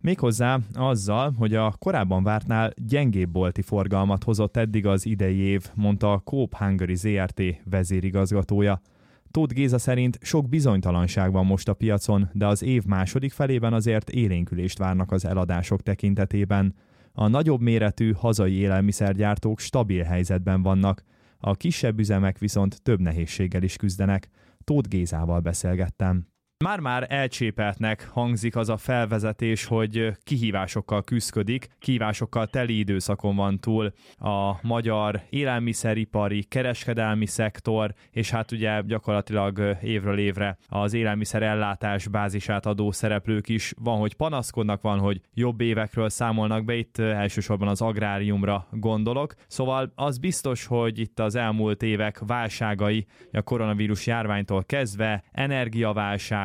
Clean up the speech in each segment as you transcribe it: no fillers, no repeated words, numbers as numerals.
Méghozzá azzal, hogy a korábban vártnál gyengébb bolti forgalmat hozott eddig az idei év, mondta a Coop Hungary Zrt. Vezérigazgatója. Tóth Géza szerint sok bizonytalanság van most a piacon, de az év második felében azért élénkülést várnak az eladások tekintetében. A nagyobb méretű hazai élelmiszergyártók stabil helyzetben vannak, a kisebb üzemek viszont több nehézséggel is küzdenek. Tóth Gézával beszélgettem. Már-már elcsépeltnek hangzik az a felvezetés, hogy kihívásokkal küszködik, kihívásokkal teli időszakon van túl a magyar élelmiszeripari, kereskedelmi szektor, és hát ugye gyakorlatilag évről évre az élelmiszer ellátás bázisát adó szereplők is van, hogy panaszkodnak, van, hogy jobb évekről számolnak be, itt elsősorban az agráriumra gondolok. Szóval az biztos, hogy itt az elmúlt évek válságai, a koronavírus járványtól kezdve, energiaválság,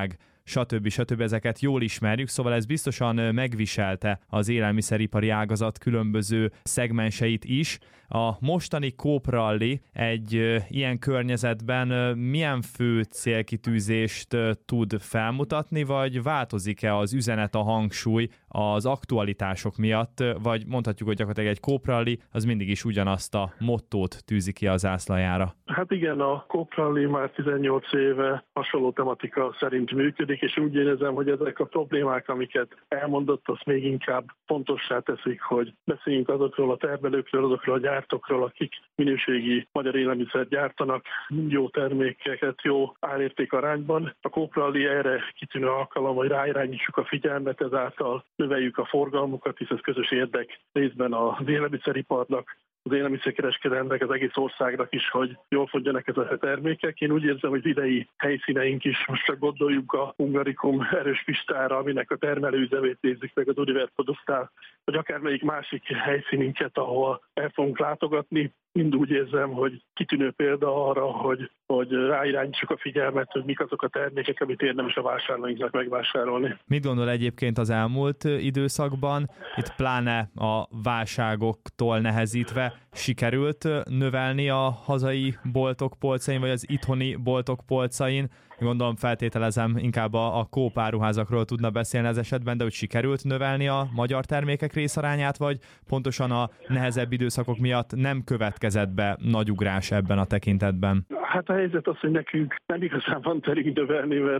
stb. Ezeket jól ismerjük, szóval ez biztosan megviselte az élelmiszeripari ágazat különböző szegmenseit is. A mostani Coop Rally egy ilyen környezetben milyen fő célkitűzést tud felmutatni, vagy változik-e az üzenet, a hangsúly az aktualitások miatt, vagy mondhatjuk, hogy gyakorlatilag egy Coop Rally az mindig is ugyanazt a mottót tűzi ki a zászlajára? Hát igen, a Coop Rally már 18 éve hasonló tematika szerint működik, és úgy érzem, hogy ezek a problémák, amiket elmondott, azt még inkább fontossá teszik, hogy beszéljünk azokról a termelőkről, azokról a gyártókról, akik minőségi magyar élelmiszer gyártanak, jó termékeket, jó árérték arányban. A Coop Rally erre kitűnő alkalom, hogy ráirányítsuk a figyelmet, ezáltal növeljük a forgalmukat, hisz ez közös érdek részben az élelmiszeriparnak, az élelmiszerkereskedelmnek, az egész országnak is, hogy jól fogjanak ezek a termékek. Én úgy érzem, hogy idei helyszíneink is, most csak gondoljuk a Hungarikum Erős Pistára, aminek a termelőüzemét nézzük meg az Univer Produktál, vagy akármelyik másik helyszínünket, ahol el fogunk látogatni. Mind úgy érzem, hogy kitűnő példa arra, hogy ráirányítsuk a figyelmet, hogy mik azok a termékek, amit érdemes a vásárlóinknak megvásárolni. Mit gondol egyébként az elmúlt időszakban? Itt pláne a válságoktól nehezítve sikerült növelni a hazai boltok polcain, vagy az itthoni boltok polcain? Gondolom, feltételezem, inkább a Coop áruházakról tudna beszélni ez esetben, de hogy sikerült növelni a magyar termékek részarányát, vagy pontosan a nehezebb időszakok miatt nem következett be nagy ugrás ebben a tekintetben? Hát a helyzet az, hogy nekünk nem igazán van terünk növelni, mert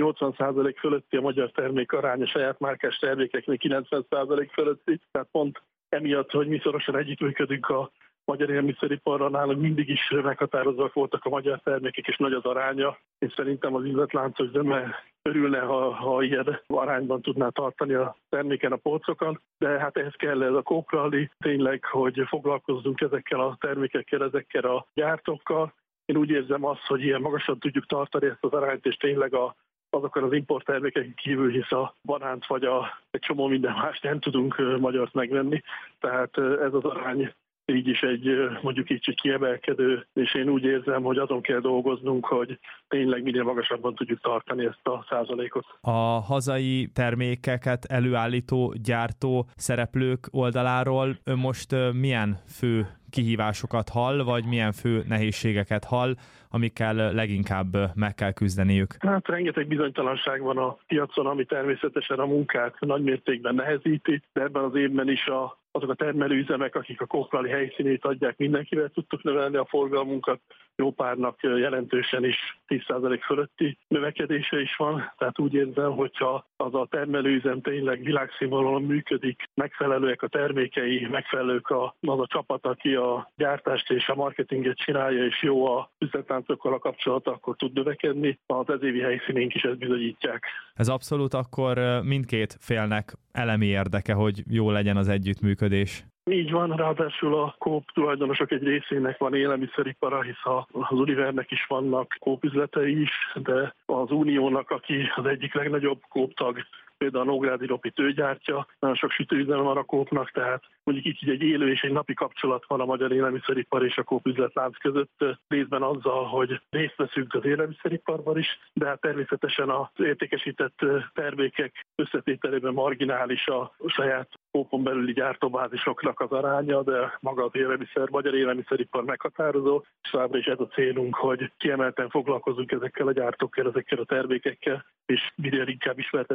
80% fölötti a magyar termék aránya, saját márkás termékeknek 90% fölötti, tehát pont emiatt, hogy mi szorosan együttműködünk a magyar élelmiszeriparral, nálunk mindig is meghatározóak voltak a magyar termékek, és nagy az aránya. Én szerintem az üzletláncos zöme örülne, ha ilyen arányban tudná tartani a terméken a polcokon, de hát ehhez kell ez a Coop Rally, tényleg, hogy foglalkozzunk ezekkel a termékekkel, ezekkel a gyártókkal. Én úgy érzem azt, hogy ilyen magasan tudjuk tartani ezt az arányt, és tényleg azokon az importtermékeken kívül, hisz a banánt vagy egy csomó minden más nem tudunk magyart megvenni. Tehát ez az arány így is mondjuk egy kiemelkedő, és én úgy érzem, hogy azon kell dolgoznunk, hogy tényleg minél magasabban tudjuk tartani ezt a százalékot. A hazai termékeket előállító, gyártó szereplők oldaláról ön most milyen fő kihívásokat hall, vagy milyen fő nehézségeket hall, amikkel leginkább meg kell küzdeniük? Hát rengeteg bizonytalanság van a piacon, ami természetesen a munkát nagymértékben nehezíti, de ebben az évben is azok a termelőüzemek, akik a Coop Rally helyszínét adják, mindenkivel tudtuk növelni a forgalmunkat. Jó párnak jelentősen is 10% fölötti növekedése is van, tehát úgy érzem, hogyha az a termelőüzem tényleg világszínvonalon működik, megfelelőek a termékei, megfelelők az a csapat, aki a gyártást és a marketinget csinálja, és jó a üzletláncokkal a kapcsolata, akkor tud növekedni. Az ezévi helyszínénk is ezt bizonyítják. Ez abszolút akkor mindkét félnek elemi érdeke, hogy jó legyen az együttműködés. Így van, ráadásul a Coop tulajdonosok egy részének van élelmiszeripara, hisz az Univernek is vannak Coop üzletei is, de az Uniónak, aki az egyik legnagyobb Coop tag, például a Nógrádi Ropit ő gyártja, nagyon sok sütőüzem van a Coopnak, tehát mondjuk így egy élő és egy napi kapcsolat van a magyar élelmiszeripar és a Coop üzletlánc között, részben azzal, hogy részt veszünk az élelmiszeriparban is, de hát természetesen az értékesített termékek összetételében marginális a saját Coopon belüli gyártóbázisoknak az aránya, de maga az magyar élelmiszeripar meghatározó, és továbbra is ez a célunk, hogy kiemelten foglalkozunk ezekkel a gyártókkal, ezekkel a termékekkel, és minél inkább ismertessük meg a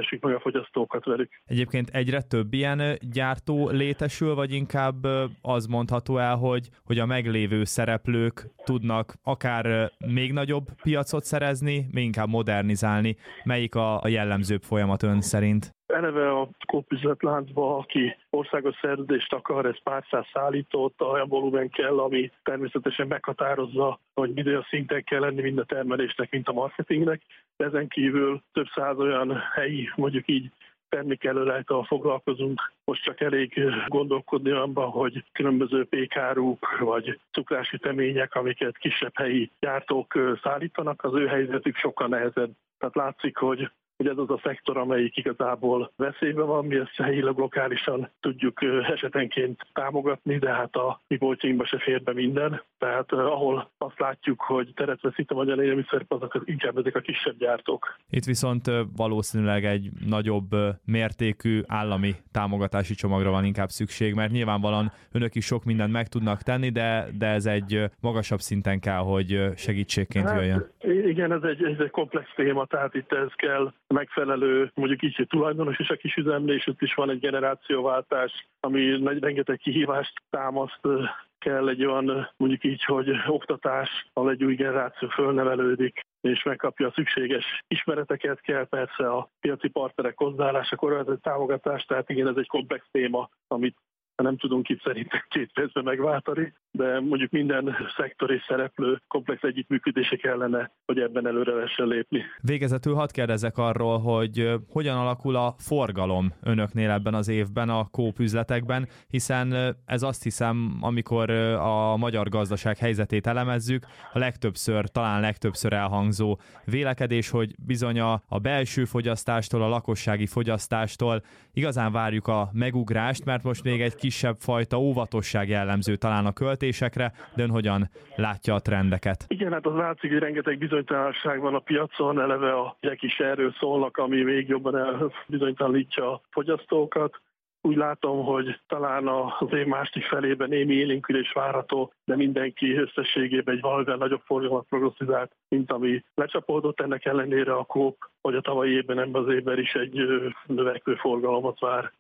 fogyasztókat velük. Egyébként egyre több ilyen gyártó létesül, vagy inkább az mondható el, hogy a meglévő szereplők tudnak akár még nagyobb piacot szerezni, még inkább modernizálni. Melyik a jellemzőbb folyamat ön szerint? Eleve a Coop üzletláncba, aki országos szerződést akar, ez pár száz szállítót, olyan volumen kell, ami természetesen meghatározza, hogy milyen szinten kell lenni mind a termelésnek, mint a marketingnek. Ezen kívül több száz olyan helyi, mondjuk így, termékelőlállítóval foglalkozunk. Most csak elég gondolkodni abban, hogy különböző pékáruk vagy cukrássütemények, amiket kisebb helyi gyártók szállítanak, az ő helyzetük sokkal nehezebb. Tehát látszik, hogy ez az a szektor, amelyik igazából veszélyben van, mi ezt helyileg lokálisan tudjuk esetenként támogatni, de hát a mi boltjainkba se fér be minden. Tehát ahol azt látjuk, hogy teret veszít a magyar élelmiszerip, azok inkább ezek a kisebb gyártók. Itt viszont valószínűleg egy nagyobb mértékű állami támogatási csomagra van inkább szükség, mert nyilvánvalóan önök is sok mindent meg tudnak tenni, de ez egy magasabb szinten kell, hogy segítségként jöjjön. Igen, ez egy komplex téma, tehát itt ez kell megfelelő, mondjuk így, hogy tulajdonos és a kisüzemnél, és ott is van egy generációváltás, ami rengeteg kihívást támaszt. Kell egy olyan, mondjuk így, hogy oktatás, ahol egy új generáció fölnevelődik, és megkapja a szükséges ismereteket, kell persze a piaci partnerek hozzáállása, kormányzati támogatás, tehát igen, ez egy komplex téma, amit nem tudunk itt szerintem 2 percben megváltani, de mondjuk minden szektor és szereplő komplex együttműködése kellene, hogy ebben előre lehessen lépni. Végezetül hadd kérdezzek arról, hogy hogyan alakul a forgalom önöknél ebben az évben a Coop üzletekben, hiszen ez azt hiszem, amikor a magyar gazdaság helyzetét elemezzük, a talán legtöbbször elhangzó vélekedés, hogy bizony a belső fogyasztástól, a lakossági fogyasztástól igazán várjuk a megugrást, mert most még egy kisebb fajta óvatosság jellemző talán a költésekre, de ön hogyan látja a trendeket? Igen, hát az látszik, hogy rengeteg bizonytalanság van a piacon, eleve a jegyek is erről szólnak, ami még jobban bizonytalanítja a fogyasztókat. Úgy látom, hogy talán az év második felében némi élénkülés várható, de mindenki összességében egy valamivel nagyobb forgalmat prognosztizált, mint ami lecsapódott. Ennek ellenére a Coop, hogy a tavalyi évben, ebben az évben is egy növekvő forgalmat vár.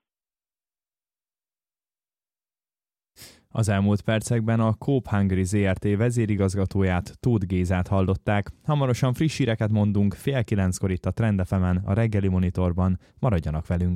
Az elmúlt percekben a Coop Hungary Zrt. Vezérigazgatóját, Tóth Gézát hallották. Hamarosan friss híreket mondunk, 8:30 itt a Trend FM-en, a reggeli monitorban. Maradjanak velünk!